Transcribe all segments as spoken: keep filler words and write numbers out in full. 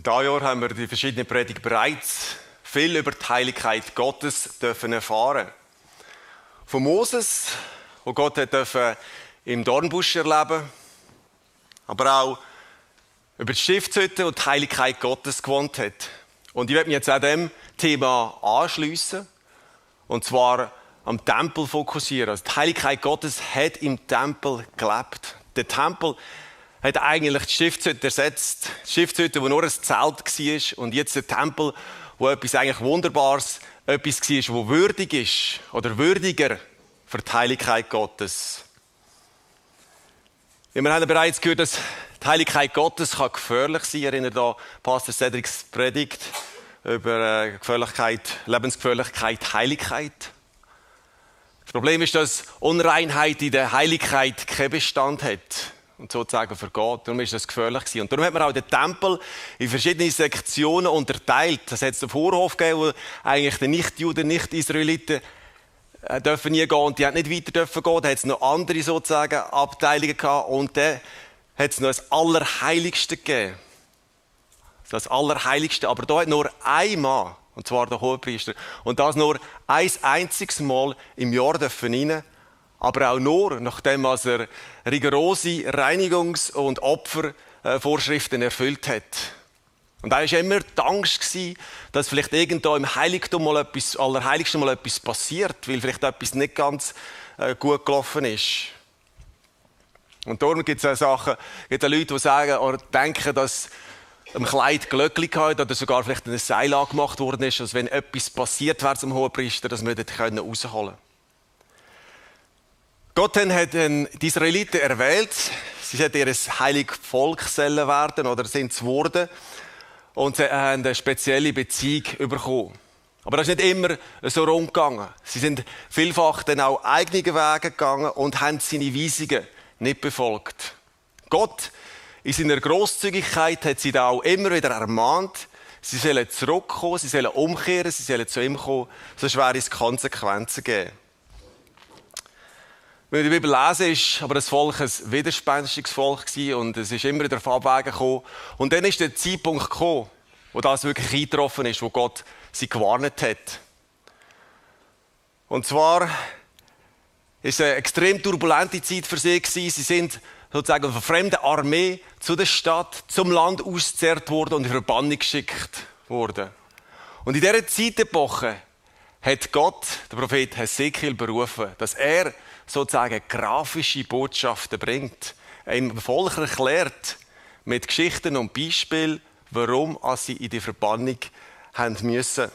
Dieses Jahr haben wir die verschiedenen Predigten bereits viel über die Heiligkeit Gottes dürfen erfahren. Von Moses, wo Gott hat dürfen im Dornbusch erleben, aber auch über die Stiftshütte und die Heiligkeit Gottes gewohnt hat. Und ich werde mich jetzt an diesem Thema anschliessen, und zwar am Tempel fokussieren. Also die Heiligkeit Gottes hat im Tempel gelebt. Der Tempel hat eigentlich die Stiftshütte ersetzt. Die Stiftshütte, die nur ein Zelt war, und jetzt der Tempel, wo etwas eigentlich Wunderbares, etwas war, wo würdig ist oder würdiger für die Heiligkeit Gottes. Wir haben bereits gehört, dass die Heiligkeit Gottes kann gefährlich sein. Ich erinnere da Pastor Cedrics Predigt über Gefährlichkeit, Lebensgefährlichkeit, Heiligkeit. Das Problem ist, dass Unreinheit in der Heiligkeit keinen Bestand hat und sozusagen vergeht. Darum ist das gefährlich gewesen. Und darum hat man auch den Tempel in verschiedene Sektionen unterteilt. Das hat es einen Vorhof gegeben, wo eigentlich die Nichtjuden, Nicht-Israeliten dürfen nie gehen und die haben nicht weiter dürfen gehen. Da hat es noch andere sozusagen Abteilungen gehabt und dann hat es noch das Allerheiligste gegeben. Das Allerheiligste, aber da hat nur ein Mann, und zwar der Hohepriester, und das nur ein einziges Mal im Jahr dürfen rein, aber auch nur, nachdem er rigorose Reinigungs- und Opfervorschriften erfüllt hat. Und da war immer die Angst, dass vielleicht irgendwo im Heiligtum mal etwas, Allerheiligsten mal etwas passiert, weil vielleicht etwas nicht ganz gut gelaufen ist. Und darum gibt es auch Sachen, gibt es Leute, die sagen oder denken, dass am Kleid Glöckli gehabt oder sogar vielleicht ein Seil angemacht worden ist, dass wenn etwas passiert wäre zum Hohepriester, dass wir das rausholen können. Gott hat die Israeliten erwählt, sie sollten ihr heiliges Volk werden oder sind es geworden und sie haben eine spezielle Beziehung bekommen. Aber das ist nicht immer so rund gegangen. Sie sind vielfach dann auch eigene Wege gegangen und haben seine Weisungen nicht befolgt. Gott in seiner Grosszügigkeit hat sie da auch immer wieder ermahnt, sie sollen zurückkommen, sie sollen umkehren, sie sollen zu ihm kommen, sonst wäre es Konsequenzen geben. Wenn wir die Bibel lesen, ist aber das Volk ein widerspenstiges Volk gewesen und es ist immer wieder auf Abwägen gekommen. Und dann ist der Zeitpunkt gekommen, wo das wirklich eingetroffen ist, wo Gott sie gewarnt hat. Und zwar ist es eine extrem turbulente Zeit für sie gewesen. Sie sind sozusagen von fremden Armee zu der Stadt, zum Land ausgezerrt worden und in Verbannung geschickt worden. Und in dieser Zeitepoche hat Gott, der Prophet Hesekiel, berufen, dass er sozusagen grafische Botschaften bringt. Im Volk erklärt, mit Geschichten und Beispielen, warum sie in die Verbannung haben müssen.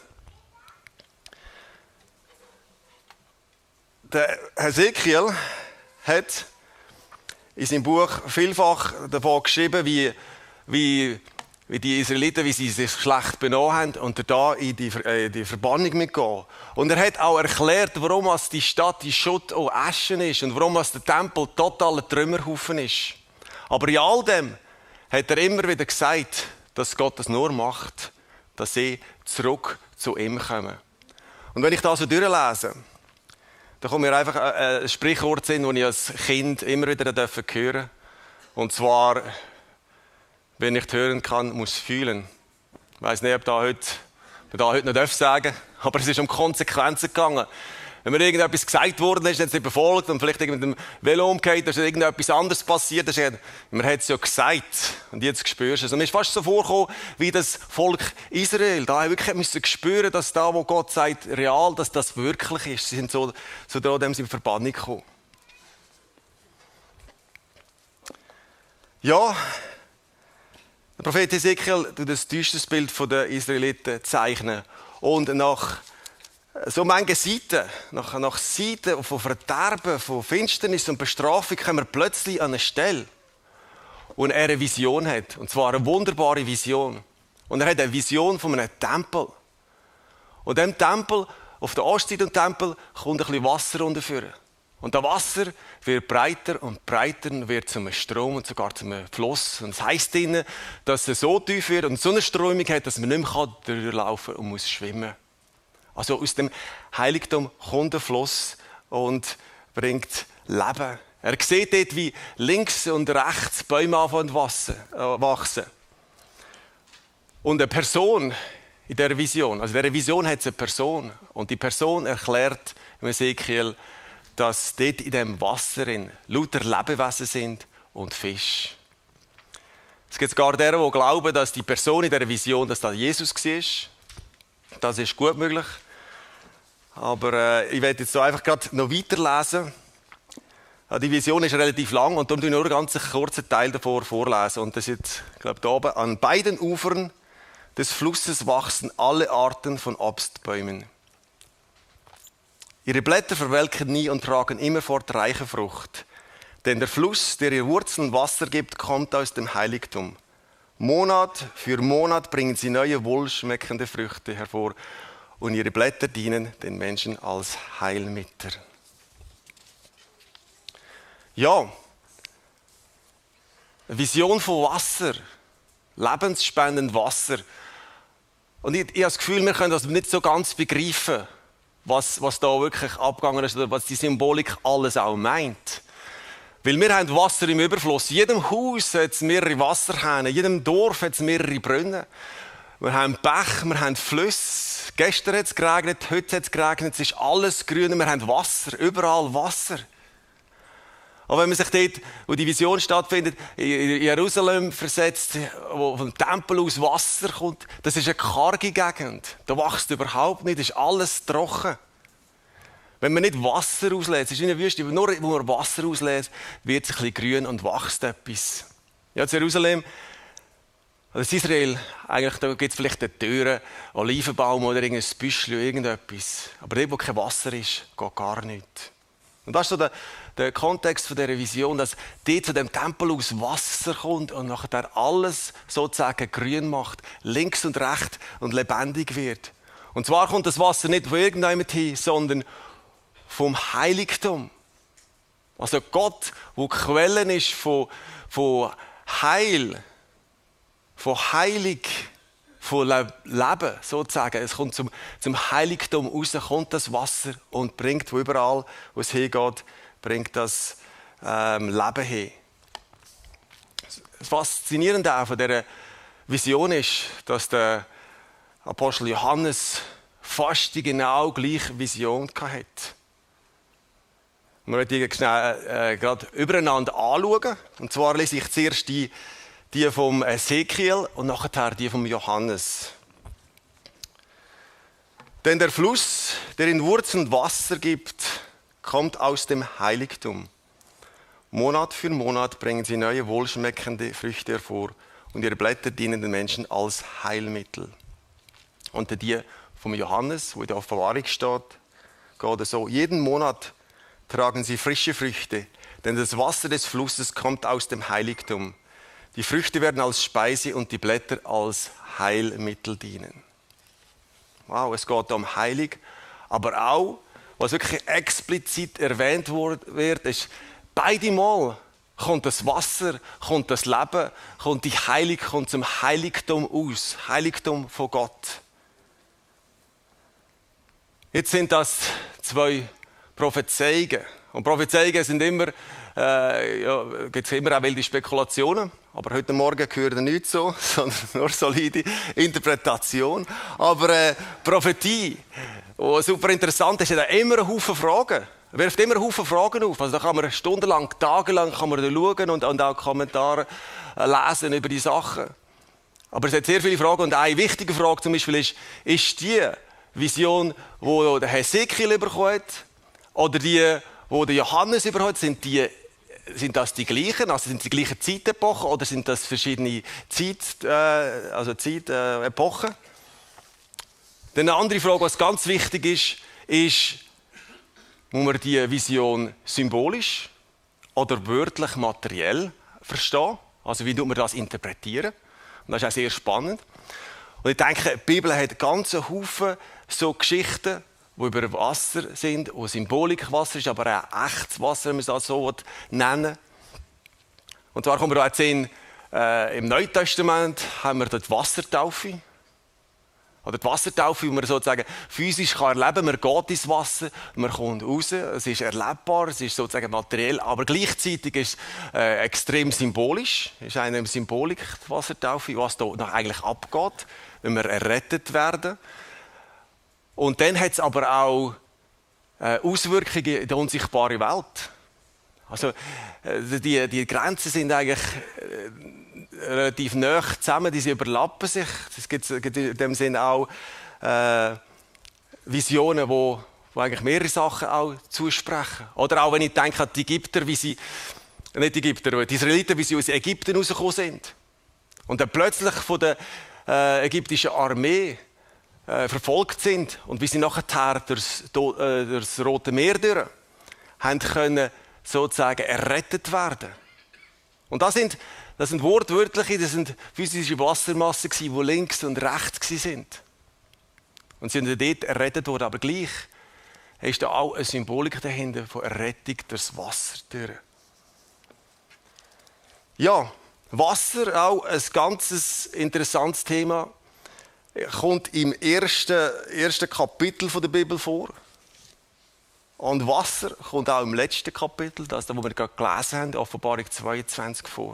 Der Hesekiel hat in seinem Buch vielfach davon geschrieben, wie, wie, wie die Israeliten, wie sie sich schlecht benommen haben und da in die, äh, die Verbannung mitgehen. Und er hat auch erklärt, warum die Stadt in Schutt und Asche ist und warum der Tempel total ein Trümmerhaufen ist. Aber in all dem hat er immer wieder gesagt, dass Gott das nur macht, dass sie zurück zu ihm kommen. Und wenn ich das so durchlese, da kommt mir einfach ein Sprichwort hin, das ich als Kind immer wieder hören durfte. Und zwar, wer nicht hören kann, muss fühlen. Ich weiss nicht, ob da heute, ob da heute noch sagen darf, aber es ist um Konsequenzen gegangen. Wenn mir irgendetwas gesagt worden ist, dann ist es nicht befolgt und vielleicht mit dem Velo umgekehrt, da ist irgendetwas anderes passiert. Das ist, man hat es ja gesagt und jetzt spürst du es. Und mir ist fast so vorgekommen, wie das Volk Israel. Da wirklich müssen spüren, dass da, wo Gott sagt, real, dass das wirklich ist. Sie sind so, so da, dem sie in Verbannung gekommen. Ja, der Prophet Hesekiel tut das düsteres Bild der Israeliten zeichnen. Und nach so manche Seiten, nach, nach Seiten von Verderben, von Finsternis und Bestrafung, kommen wir plötzlich an eine Stelle, wo er eine Vision hat. Und zwar eine wunderbare Vision. Und er hat eine Vision von einem Tempel. Und in diesem Tempel, auf der Ostseite des Tempels, kommt ein bisschen Wasser runterführen. Und das Wasser wird breiter und breiter und wird zu einem Strom und sogar zu einem Fluss. Und es heisst ihnen, dass es so tief wird und so eine Strömung hat, dass man nicht mehr durchlaufen kann und muss schwimmen. Also aus dem Heiligtum kommt der Fluss und bringt Leben. Er sieht dort, wie links und rechts Bäume anfangen zu wachsen. Und eine Person in dieser Vision, also in dieser Vision hat es eine Person. Und die Person erklärt im Ezekiel, dass dort in diesem Wasser in lauter Lebewesen sind und Fisch. Es gibt sogar deren, die glauben, dass die Person in dieser Vision, dass das Jesus war. Das ist gut möglich. Aber äh, ich werde jetzt so einfach gerade noch weiterlesen. Die Vision ist relativ lang und darum tue ich nur einen ganz kurzen Teil davor vorlesen. Und das ist jetzt, ich glaube, da oben. An beiden Ufern des Flusses wachsen alle Arten von Obstbäumen. Ihre Blätter verwelken nie und tragen immerfort reiche Frucht. Denn der Fluss, der ihr Wurzeln Wasser gibt, kommt aus dem Heiligtum. Monat für Monat bringen sie neue, wohlschmeckende Früchte hervor. Und ihre Blätter dienen den Menschen als Heilmittel. Ja, eine Vision von Wasser, lebensspendend Wasser. Und ich, ich habe das Gefühl, wir können das nicht so ganz begreifen, was, was da wirklich abgegangen ist oder was die Symbolik alles auch meint. Weil wir haben Wasser im Überfluss. In jedem Haus hat es mehrere Wasserhähne, in jedem Dorf hat es mehrere Brunnen. Wir haben Bach, wir haben Flüsse. Gestern hat es geregnet, heute hat es geregnet, es ist alles grün. Wir haben Wasser, überall Wasser. Aber wenn man sich dort, wo die Vision stattfindet, in Jerusalem versetzt, wo vom Tempel aus Wasser kommt, das ist eine karge Gegend. Da wächst überhaupt nicht, das ist alles trocken. Wenn man nicht Wasser auslässt, es ist wie eine Wüste, nur wo man Wasser auslässt, wird es ein bisschen grün und wächst etwas. Ja, in Jerusalem, also in Israel, eigentlich, da gibt es vielleicht eine Türe, Olivenbaum oder irgendein Büschel oder irgendetwas. Aber dort, wo kein Wasser ist, geht gar nichts. Und das ist so der, der Kontext von dieser Vision, dass dort von dem Tempel aus Wasser kommt und nachher alles sozusagen grün macht, links und rechts und lebendig wird. Und zwar kommt das Wasser nicht von irgendjemandem hin, sondern vom Heiligtum. Also Gott, wo Quellen ist von, von Heil, von Heilig, von Leben sozusagen. Es kommt zum, zum Heiligtum raus, kommt das Wasser und bringt, wo überall, wo es hingeht, bringt das ähm, Leben hin. Das Faszinierende auch von dieser Vision ist, dass der Apostel Johannes fast die genau gleiche Vision hatte. Wir werden die schnell äh, gerade übereinander anschauen. Und zwar lese ich zuerst die, die vom Ezekiel und nachher die vom Johannes. Denn der Fluss, der in Wurzeln Wasser gibt, kommt aus dem Heiligtum. Monat für Monat bringen sie neue, wohlschmeckende Früchte hervor und ihre Blätter dienen den Menschen als Heilmittel. Und die vom Johannes, wo in der Offenbarung steht, geht so: Jeden Monat tragen sie frische Früchte, denn das Wasser des Flusses kommt aus dem Heiligtum. Die Früchte werden als Speise und die Blätter als Heilmittel dienen. Wow, es geht um Heilig, aber auch, was wirklich explizit erwähnt wird, ist, beide Mal kommt das Wasser, kommt das Leben, kommt die Heilung, kommt zum Heiligtum aus, Heiligtum von Gott. Jetzt sind das zwei Prophezeiungen. Und Prophezeiungen sind immer, äh, ja, gibt es immer auch wilde Spekulationen. Aber heute Morgen gehört nicht so, sondern nur solide Interpretation. Aber äh, Prophetie, was super interessant ist, hat immer einen Haufen Fragen. Er wirft immer einen Haufen Fragen auf. Also da kann man stundenlang, tagelang kann man da schauen und, und auch Kommentare äh, lesen über die Sachen. Aber es hat sehr viele Fragen. Und eine wichtige Frage zum Beispiel ist, ist die Vision, die der Hesekiel bekommen hat, oder die, die der Johannes bekommen hat, sind, die, sind das die gleichen? Also sind die gleichen Zeitepochen oder sind das verschiedene Zeit, äh, also Zeitepochen? Äh, Dann eine andere Frage, was ganz wichtig ist, ist, muss man die Vision symbolisch oder wörtlich materiell verstehen? Also wie tut man das interpretieren? Und das ist auch sehr spannend. Und ich denke, die Bibel hat ganz einen Haufen so Geschichten, die über Wasser sind, wo Symbolik Wasser ist, aber auch echtes Wasser, wenn man es das so nennen. Und zwar kommen wir auch sehen, äh, im Neuen Testament haben wir dort Wassertaufe. Oder die Wassertaufe, wie man sozusagen physisch kann erleben kann. Man geht ins Wasser, man kommt raus, es ist erlebbar, es ist sozusagen materiell, aber gleichzeitig ist es äh, extrem symbolisch. Es ist eine Symbolik, die Wassertaufe, was da noch eigentlich abgeht, wenn wir errettet werden. Und dann hat es aber auch äh, Auswirkungen in der unsichtbaren Welt. Also äh, die, die Grenzen sind eigentlich äh, relativ nah zusammen, die überlappen sich. Es gibt in dem Sinne auch äh, Visionen, wo, wo eigentlich mehrere Sachen auch zusprechen. Oder auch wenn ich denke an die Ägypter, wie sie, nicht die Ägypter, die Israeliten, wie sie aus Ägypten rausgekommen sind. Und dann plötzlich von der äh, ägyptischen Armee äh, verfolgt sind und wie sie nachher durchs, durch das Rote Meer durch haben können sozusagen errettet werden. Und das sind Das sind wortwörtliche, das sind physische Wassermassen, die links und rechts waren. Und sie sind dort errettet worden, aber gleich ist da auch eine Symbolik dahinter von Errettung durchs Wasser durch. Ja, Wasser, auch ein ganz interessantes Thema, kommt im ersten, ersten Kapitel der Bibel vor. Und Wasser kommt auch im letzten Kapitel, das, das wir gerade gelesen haben, Offenbarung zweiundzwanzig, vor.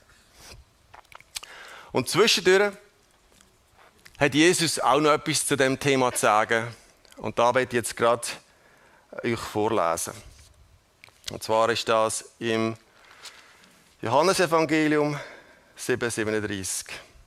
Und zwischendurch hat Jesus auch noch etwas zu dem Thema zu sagen. Und da werde ich jetzt gerade euch vorlesen. Und zwar ist das im Johannesevangelium sieben siebenunddreißig.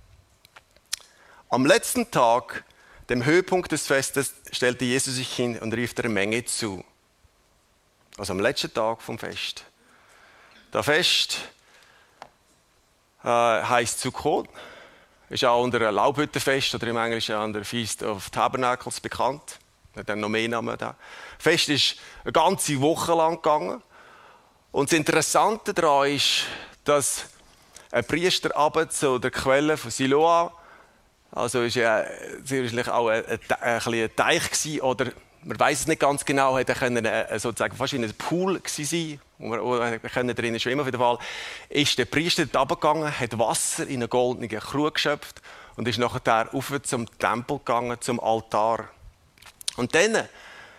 Am letzten Tag, dem Höhepunkt des Festes, stellte Jesus sich hin und rief der Menge zu. Also am letzten Tag vom Fest. Das Fest äh, heisst Sukkot. Ist auch unter einem Laubhüttenfest oder im Englischen unter Feast of Tabernacles bekannt. Hat dann noch mehr Namen da. Das Fest ist eine ganze Woche lang gegangen. Und das Interessante daran ist, dass ein Priester runter zu der Quelle von Siloam, also ist ja sicherlich auch ein, ein, ein, ein Teich gewesen, oder man weiß es nicht ganz genau, hätte er sozusagen fast in einem Pool sein, wo wir drinnen schwimmen. Auf jeden Fall ist der Priester dort runtergegangen, hat Wasser in eine goldene Krug geschöpft und ist nachher rauf zum Tempel gegangen, zum Altar. Und dann, äh,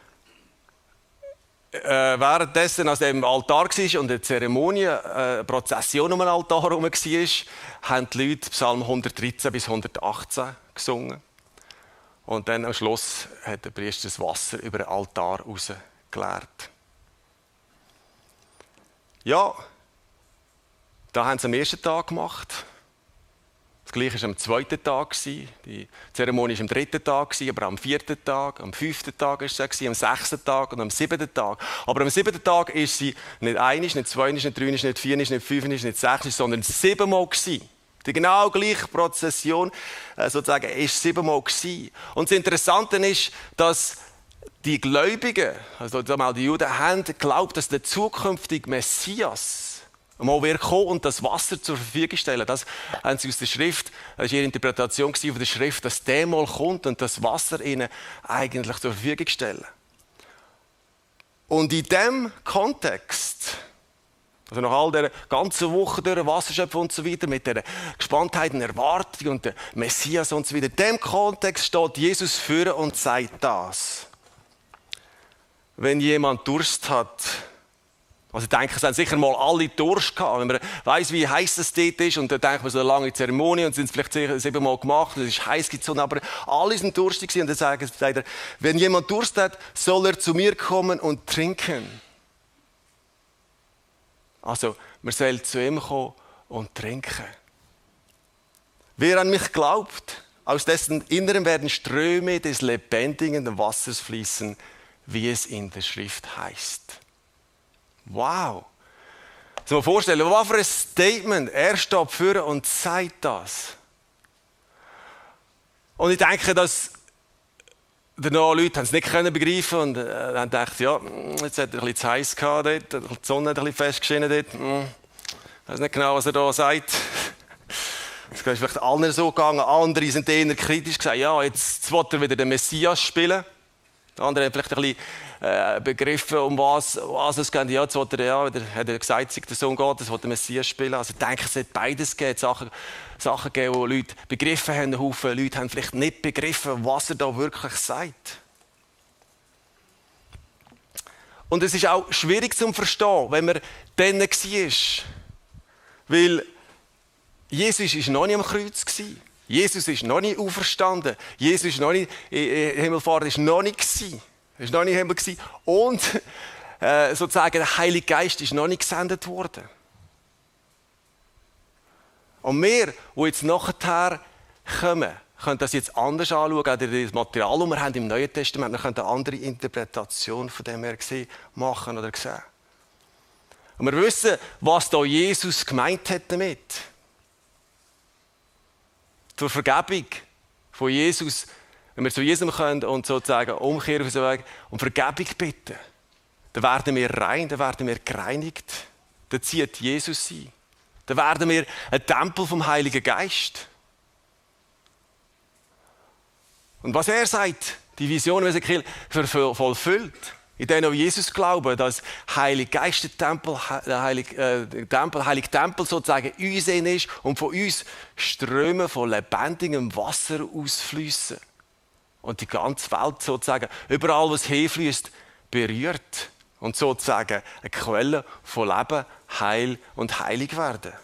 währenddessen, als er im Altar war und eine Zeremonie, eine Prozession um den Altar herum war, haben die Leute Psalm hundertdreizehn bis hundertachtzehn gesungen. Und dann am Schluss hat der Priester das Wasser über den Altar rausgeleert. Ja, da haben sie am ersten Tag gemacht. Das Gleiche war am zweiten Tag. Die Zeremonie war am dritten Tag, aber am vierten Tag, am fünften Tag war sie, am sechsten Tag und am siebten Tag. Aber am siebten Tag ist sie nicht einisch, nicht zweiisch, nicht dreiisch, nicht viernisch, nicht fünfnisch, nicht sechsisch, sondern siebenmal gewesen. Die genau gleiche Prozession äh, sozusagen ist siebenmal gewesen. Und das Interessante ist, dass die Gläubigen, also die Juden, haben geglaubt, dass der zukünftige Messias mal wird kommen und das Wasser zur Verfügung stellen. Das haben sie aus der Schrift, das war ihre Interpretation von der Schrift, dass der mal kommt und das Wasser ihnen eigentlich zur Verfügung stellen. Und in diesem Kontext, also nach all dieser ganzen Woche durch Wasserschöpfen und so weiter, mit der Gespanntheit und Erwartung und der Messias und so weiter, in diesem Kontext steht Jesus vor und sagt das. Wenn jemand Durst hat, also ich denke, es haben sicher mal alle Durst gehabt, wenn man weiss, wie heiß es dort ist, und dann denkt man so eine lange Zeremonie und sind es vielleicht siebenmal gemacht, und es ist heiß gezogen, aber alle sind durstig und dann sagt er, wenn jemand Durst hat, soll er zu mir kommen und trinken. Also, man soll zu ihm kommen und trinken. Wer an mich glaubt, aus dessen Innerem werden Ströme des lebendigen Wassers fließen, wie es in der Schrift heißt. Wow! Muss man vorstellen, was für ein Statement. Er steht vor und sagt das. Und ich denke, dass danach Leute haben es nicht begreifen und äh, haben gedacht, ja, jetzt hat er ein bisschen zu heiß gehabt dort, die Sonne hat ein bisschen fest geschienen dort. Ich weiß nicht genau, was er da sagt. Es ist vielleicht allen so gegangen. Andere sind eher kritisch gesagt, ja, jetzt will er wieder den Messias spielen. Der andere hat vielleicht ein bisschen äh, begriffen, um was, was es geht. Ja, jetzt hat er, ja, hat er gesagt, dass der Sohn Gottes, will der Messias spielen. Also ich denke, es hat beides gegeben. Sachen, Sachen gegeben, wo Leute begriffen haben. Haufen Leute haben vielleicht nicht begriffen, was er da wirklich sagt. Und es ist auch schwierig zu verstehen, wenn man dann war. Weil Jesus war noch nicht am Kreuz. Jesus ist noch nicht auferstanden. Jesus ist noch nicht, äh, Himmelfahrt ist noch nicht gewesen. Er ist noch nicht im Himmel gewesen. Und äh, sozusagen der Heilige Geist ist noch nicht gesendet worden. Und wir, die jetzt nachher kommen, können das jetzt anders anschauen, auch das Material, das wir haben im Neuen Testament, wir können eine andere Interpretation von dem her sehen, machen oder sehen. Und wir wissen, was da Jesus gemeint hat damit. Zur Vergebung von Jesus, wenn wir zu Jesus kommen und sozusagen umkehren auf unseren Weg und Vergebung bitten, dann werden wir rein, dann werden wir gereinigt, dann zieht Jesus ein. Dann werden wir ein Tempel vom Heiligen Geist. Und was er sagt, die Vision, die Ezekiel vollfüllt, in denen auch Jesus glauben, dass Heilige Geist der Tempel, der Heilige, äh, der Tempel, Heilige Tempel sozusagen in uns ist und von uns Ströme von lebendigem Wasser ausfließen. Und die ganze Welt sozusagen, überall was hinfließt, berührt. Und sozusagen eine Quelle von Leben, Heil und Heilig werden.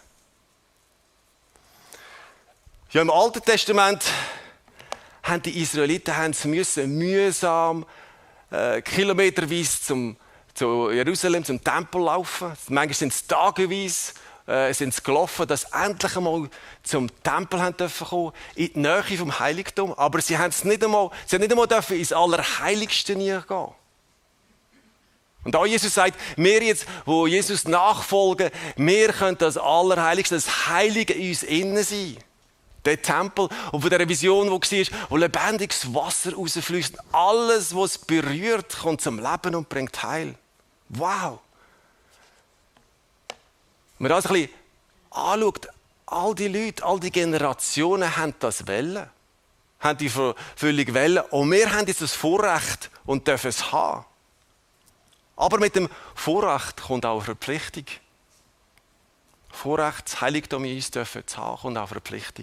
Ja, im Alten Testament haben die Israeliten haben sie müssen mühsam äh, kilometerweise zum, zu Jerusalem, zum Tempel laufen. Manchmal sind es tageweise äh, sind sie gelaufen, dass sie endlich einmal zum Tempel haben dürfen kommen, in die Nähe vom Heiligtum. Aber sie haben es nicht einmal, sie haben nicht einmal dürfen ins Allerheiligste gehen. Und da Jesus sagt, wir jetzt, wo Jesus nachfolgen, wir können das Allerheiligste, das Heilige in uns innen sein. Der Tempel und von dieser Vision, die war, wo lebendiges Wasser rausfließt. Alles, was es berührt, kommt zum Leben und bringt Heil. Wow! Wenn man das ein bisschen anschaut, all die Leute, all die Generationen haben das wollen. Haben die Verfüllung wollen. Und wir haben jetzt das Vorrecht und dürfen es haben. Aber mit dem Vorrecht kommt auch eine Verpflichtung. Vorrecht, das Heiligtum in uns dürfen zu haben, kommt auch eine Verpflichtung.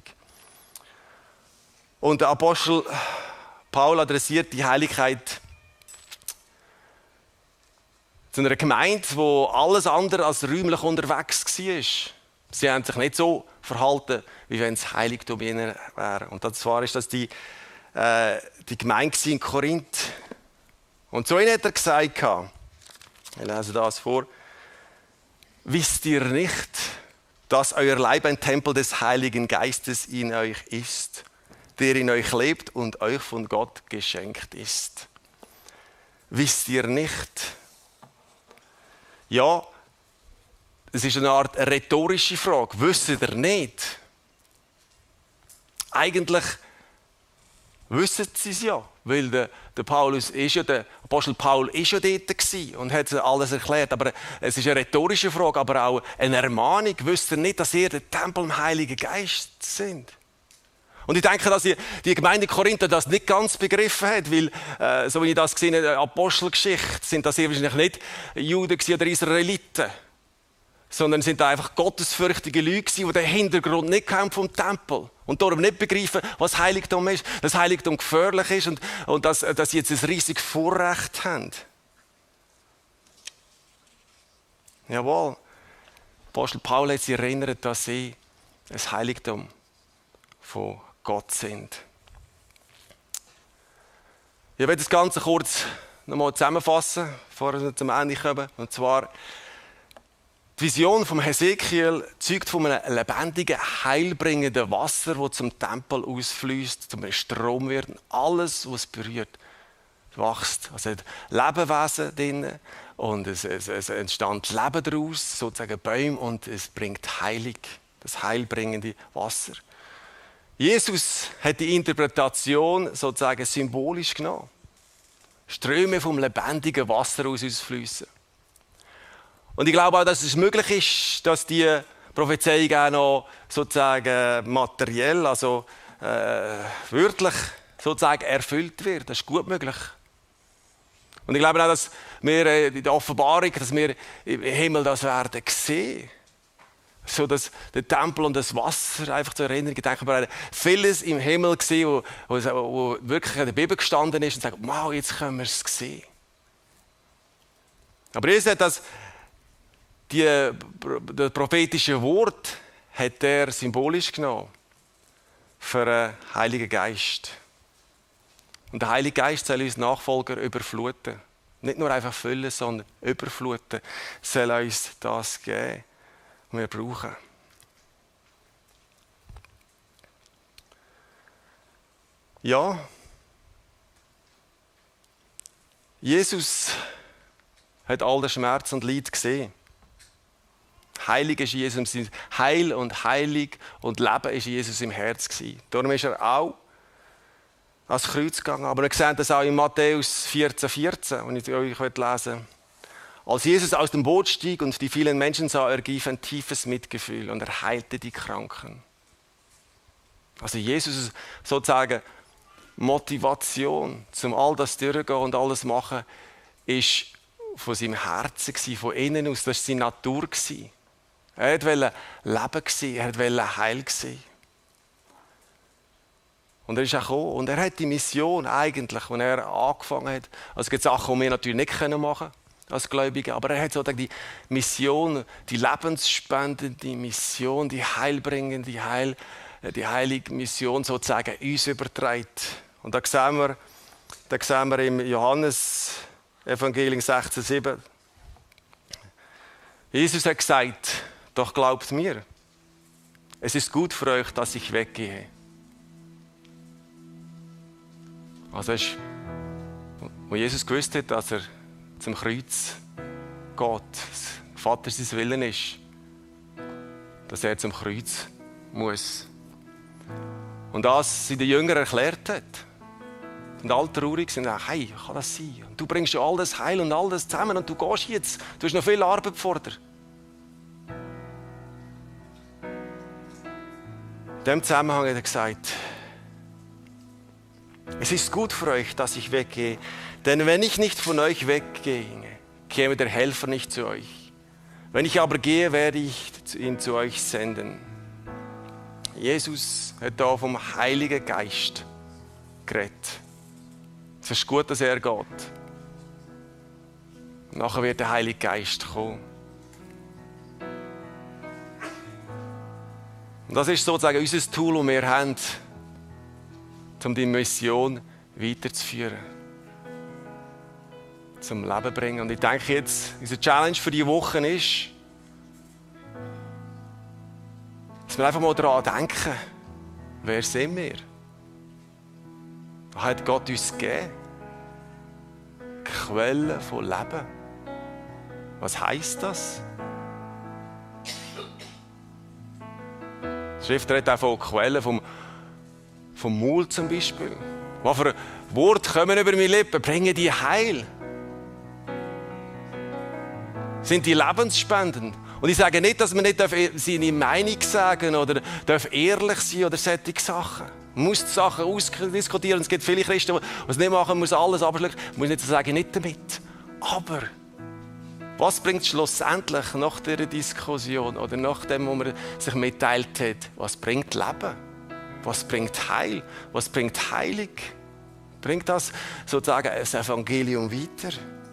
Und der Apostel Paul adressiert die Heiligkeit zu einer Gemeinde, wo alles andere als räumlich unterwegs war. Sie haben sich nicht so verhalten, wie wenn es Heiligtum in ihnen wäre. Und zwar ist das die, äh, die Gemeinde in Korinth. Und zu ihnen hat er gesagt, ich lese das vor, wisst ihr nicht, dass euer Leib ein Tempel des Heiligen Geistes in euch ist, der in euch lebt und euch von Gott geschenkt ist? Wisst ihr nicht? Ja, es ist eine Art rhetorische Frage. Wisst ihr nicht? Eigentlich wissen sie es ja, weil der, der, Paulus ist ja, der Apostel Paul ist ja dort gewesen und hat alles erklärt. Aber es ist eine rhetorische Frage, aber auch eine Ermahnung. Wisst ihr nicht, dass ihr der Tempel im Heiligen Geist sind? Und ich denke, dass die, die Gemeinde Korinther das nicht ganz begriffen hat, weil, äh, so wie ich das gesehen habe, in der Apostelgeschichte, sind das hier wahrscheinlich nicht Juden oder Israeliten, sondern sind einfach gottesfürchtige Leute, die den Hintergrund nicht kennen vom Tempel und darum nicht begreifen, was Heiligtum ist, dass Heiligtum gefährlich ist und, und dass, dass sie jetzt ein riesiges Vorrecht haben. Jawohl, Apostel Paul hat sie erinnert, dass sie ein Heiligtum von Gott sind. Ich werde das Ganze kurz nochmal zusammenfassen, bevor wir zum Ende kommen. Und zwar, die Vision vom Hesekiel zeugt von einem lebendigen, heilbringenden Wasser, das zum Tempel ausfließt, zum Strom wird. Alles, was es berührt, wächst. Also es hat Lebewesen drin und es, es, es entstand Leben daraus, sozusagen Bäume, und es bringt Heilung, das heilbringende Wasser. Jesus hat die Interpretation sozusagen symbolisch genommen. Ströme vom lebendigen Wasser aus uns fließen. Und ich glaube auch, dass es möglich ist, dass die Prophezeiung auch noch sozusagen materiell, also äh, wörtlich sozusagen erfüllt wird. Das ist gut möglich. Und ich glaube auch, dass wir in der Offenbarung, dass wir im Himmel das werden sehen. So dass der Tempel und das Wasser einfach zur Erinnerung denken. Wir haben vieles im Himmel gesehen, wo, wo, wo wirklich in der Bibel gestanden ist und sagt, wow, jetzt können wir es sehen. Aber Jesus hat das, die, das prophetische Wort hat er symbolisch genommen für den Heiligen Geist. Und der Heilige Geist soll uns Nachfolger überfluten. Nicht nur einfach füllen, sondern überfluten. Soll uns das geben, was wir brauchen. Ja, Jesus hat all den Schmerz und Leid gesehen. Heilig ist Jesus im Heil und heilig und Leben ist Jesus im Herz gewesen. Darum ist er auch ans Kreuz gegangen. Aber wir sehen das auch in Matthäus vierzehn, vierzehn, wenn ich euch lesen will. Als Jesus aus dem Boot stieg und die vielen Menschen sah, ergriff ein tiefes Mitgefühl und er heilte die Kranken. Also Jesus sozusagen Motivation, zum all das durchgehen und alles machen, ist von seinem Herzen gewesen, von innen aus. Das war seine Natur gewesen. Er wollte leben, er wollte heil sein. Und er ist auch gekommen und er hat die Mission eigentlich, als er angefangen hat. Also es gibt Sachen, die wir natürlich nicht machen können als Gläubige, aber er hat sozusagen die Mission, die lebensspendende Mission, die heilbringende, Heil, die heilige Mission sozusagen uns übertragen. Und da sehen wir, da sehen wir im Johannes Evangelium sechzehn, sieben. Jesus hat gesagt, doch glaubt mir, es ist gut für euch, dass ich weggehe. Also ist, wo Jesus gewusst hat, dass er zum Kreuz geht, dass Vater sein Willen ist, dass er zum Kreuz muss. Und das sie den Jüngern erklärt hat. Und alle traurig sind, hey, kann das sein? Und du bringst ja all das Heil und all das zusammen und du gehst jetzt. Du hast noch viel Arbeit vor dir. In diesem Zusammenhang hat er gesagt, es ist gut für euch, dass ich weggehe, denn wenn ich nicht von euch weggehe, käme der Helfer nicht zu euch. Wenn ich aber gehe, werde ich ihn zu euch senden. Jesus hat da vom Heiligen Geist geredet. Es ist gut, dass er geht. Nachher wird der Heilige Geist kommen. Und das ist sozusagen unser Tool, das wir haben, um die Mission weiterzuführen. Zum Leben bringen. Und ich denke jetzt, unsere Challenge für diese Woche ist, dass wir einfach mal daran denken, wer sind wir? Was hat Gott uns gegeben? Quelle von Leben. Was heisst das? Die Schrift redet auch von Quellen, vom, vom Maul zum Beispiel. Was für Worte kommen über meine Lippen? Bringen die Heil? Sind die lebensspendend? Und ich sage nicht, dass man nicht seine Meinung sagen oder ehrlich sein oder solche Sachen. Man muss die Sachen ausdiskutieren. Es gibt viele Christen, die es nicht machen, man muss alles abschlucken. Man muss nicht sagen, nicht damit. Aber was bringt schlussendlich nach dieser Diskussion oder nach dem, wo man sich mitteilt hat, was bringt Leben? Was bringt Heil? Was bringt Heilig? Bringt das sozusagen das Evangelium weiter?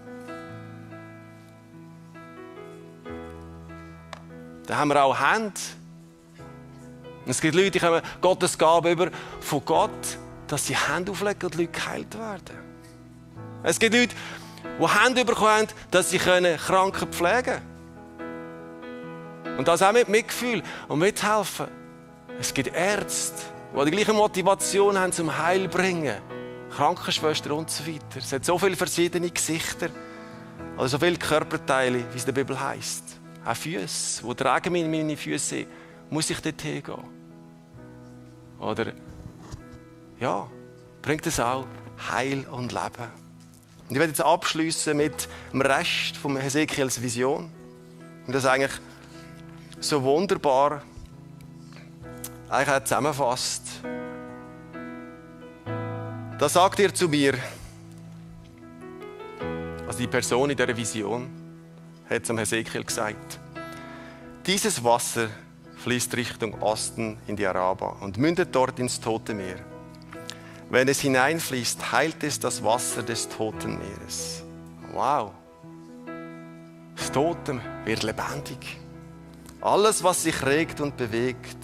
Da haben wir auch Hände. Es gibt Leute, die kommen Gottes Gabe über von Gott, dass sie Hände auflegen und Leute geheilt werden. Es gibt Leute, die Hände bekommen haben, dass sie Kranken pflegen können. Und das auch mit Mitgefühl und mithelfen. Es gibt Ärzte, die die gleiche Motivation haben zum Heil bringen. Krankenschwestern und so weiter. Es hat so viele verschiedene Gesichter, also so viele Körperteile, wie es in der Bibel heisst. Auch Füße. Wo tragen meine, meine Füße? Muss ich dort hingehen? Oder, ja, bringt es auch Heil und Leben. Und ich werde jetzt abschließen mit dem Rest von Hesekiels Vision. Und das eigentlich so wunderbar eigentlich auch zusammenfasst. Da sagt er zu mir, also die Person in dieser Vision, hat zum Hesekiel gesagt, dieses Wasser fließt Richtung Osten in die Araba und mündet dort ins Tote Meer. Wenn es hineinfließt, heilt es das Wasser des Toten Meeres. Wow! Das Tote wird lebendig. Alles, was sich regt und bewegt,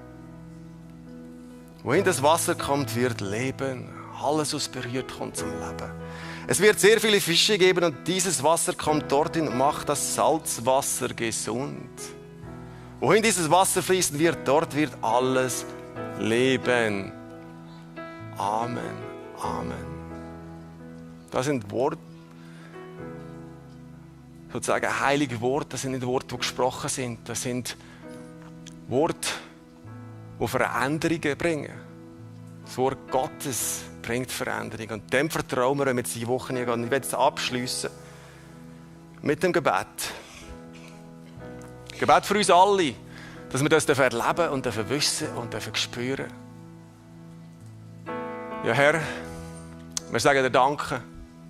wohin das Wasser kommt, wird leben. Alles, was berührt, kommt zum Leben. Es wird sehr viele Fische geben und dieses Wasser kommt dorthin und macht das Salzwasser gesund. Wohin dieses Wasser fließen wird, dort wird alles leben. Amen, Amen. Das sind Worte, sozusagen heilige Worte, das sind nicht Worte, die gesprochen sind. Das sind Worte, die Veränderungen bringen. Das Wort Gottes bringt Veränderung. Und dem vertrauen wir, wenn wir jetzt diese Woche gehen. Ich werde es abschliessen mit dem Gebet. Gebet für uns alle, dass wir das erleben und wissen und spüren. Ja, Herr, wir sagen dir Danke.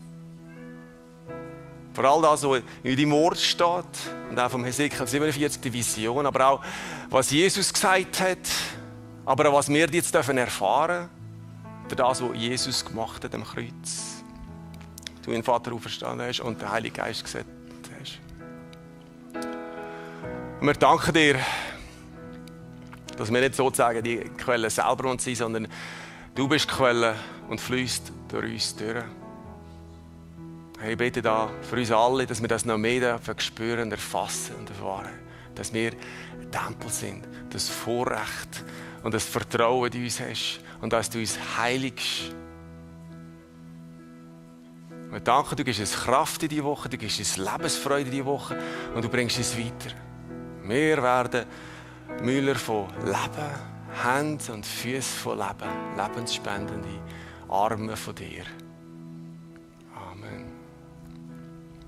Vor allem das, was in deinem Wort steht, und auch vom Hesekiel siebenundvierzig, die Vision, aber auch, was Jesus gesagt hat, aber auch, was wir jetzt erfahren dürfen, durch das, was Jesus gemacht hat am Kreuz. Du ihn Vater auferstanden hast und den Heiligen Geist gesetzt hast. Und wir danken dir, dass wir nicht sozusagen die Quelle selber sind, sondern du bist die Quelle und fließt durch uns durch. Hey, ich bete da für uns alle, dass wir das noch mehr spüren, erfassen und erfahren. Dass wir ein Tempel sind, das Vorrecht und das Vertrauen in uns hast und dass du uns heiligst. Wir danken, du gibst uns Kraft in diese Woche, du gibst uns Lebensfreude in diese Woche und du bringst uns weiter. Wir werden Müller von Leben, Hände und Füße von Leben, lebensspendende Arme von dir.